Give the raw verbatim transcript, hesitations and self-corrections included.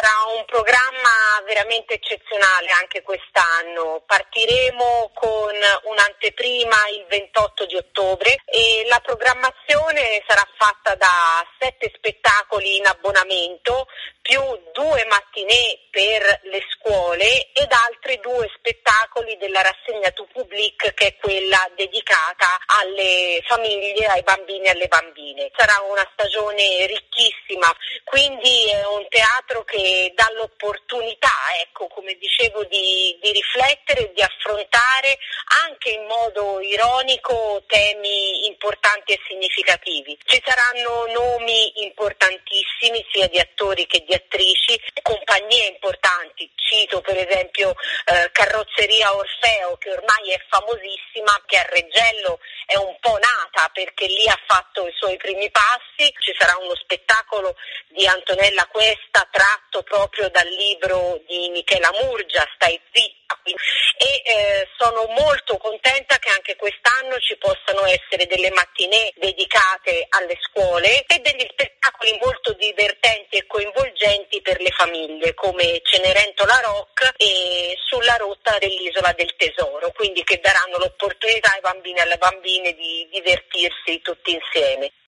sarà un programma veramente eccezionale anche quest'anno. Partiremo con un'anteprima il ventotto di ottobre e la programmazione sarà fatta da sette spettacoli in abbonamento più due mattinée per le scuole ed altri due spettacoli della rassegna tout public, che è quella dedicata alle famiglie, ai bambini e alle bambine. Sarà una stagione ricchissima, quindi è un teatro che dà l'opportunità, ecco, come dicevo, di, di riflettere, di affrontare anche in modo ironico temi importanti e significativi. Ci saranno nomi importantissimi sia di attori che di attrici, compagnie importanti. Cito per esempio eh, Carrozzeria Orfeo, che ormai è famosissima, che a Reggello è un po' nata perché lì ha fatto i suoi primi passi. Ci sarà uno spettacolo di Antonella Cuesta tratto proprio dal libro di Michela Murgia, Stai zitta. E eh, sono molto contenta che anche quest'anno ci possano essere delle mattinée dedicate alle scuole e degli spettacoli molto divertenti e coinvolgenti per le famiglie, come Cenerentola Rock e Sulla rotta dell'Isola del Tesoro, quindi che daranno l'opportunità ai bambini e alle bambine di divertirsi tutti insieme.